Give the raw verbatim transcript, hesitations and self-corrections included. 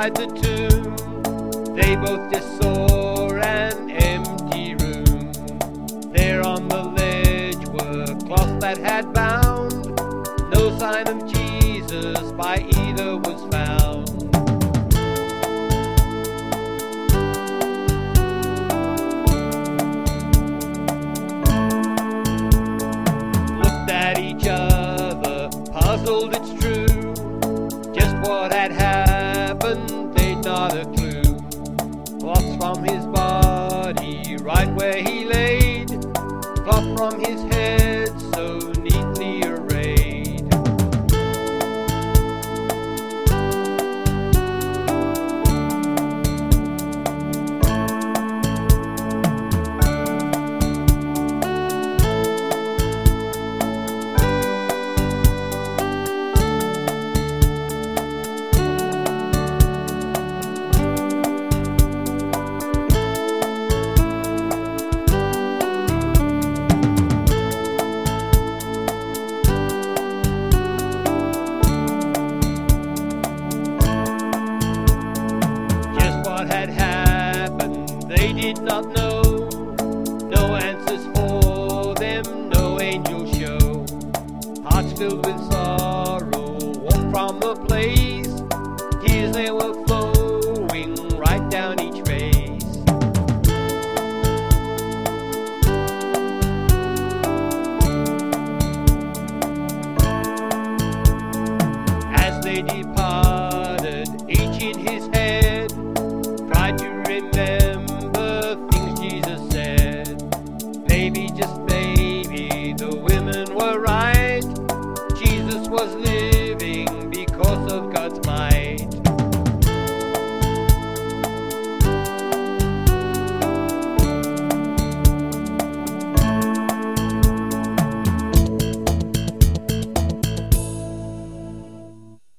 inside the tomb, they both just saw an empty room. There on the ledge were cloths that had bound, no sign of Jesus by either was found. Looked at each other, puzzled it's true, just what had happened they'd not a clue. Cloths from his body right where he laid, cloth from his head so neatly arrayed. What had happened they did not know, no answers for them, no angel show. Hearts filled with sorrow walked from the place, tears they were flowing right down each face. As they departed